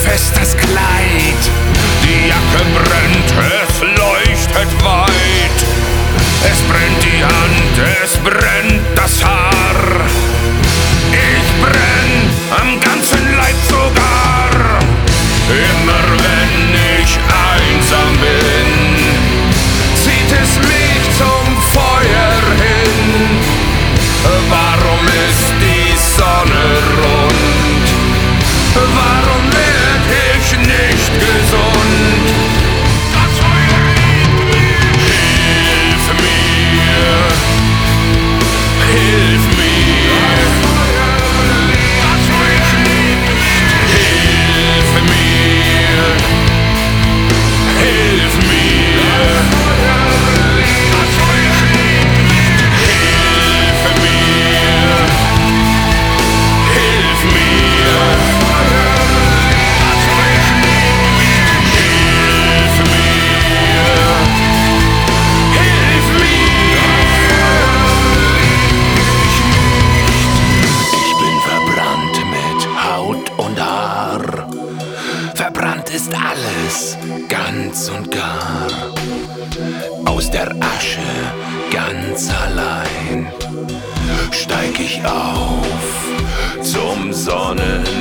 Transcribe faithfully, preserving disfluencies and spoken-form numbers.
fest das Kleid, die Jacke brennt, es leuchtet weit. Es brennt die Hand, es brennt das Haar. Ich brenn am ganzen Leib sogar. Immer wenn ich einsam bin, zieht es mich zum Feuer hin. Warum ist die Sonne rund? Warum werd ich nicht gesund? Das Feuer in mir. Hilf mir, hilf mir, dass ich nicht. Hilf mir, hilf mir, dass ich nicht. Hilf mir, hilf mir, dass ich nicht. Hilf mir, hilf mir. Ich bin verbrannt mit Haut und Haar. Verbrannt ist alles, ganz und gar. Aus der Asche, ganz allein, steig ich auf zum Sonnenschein.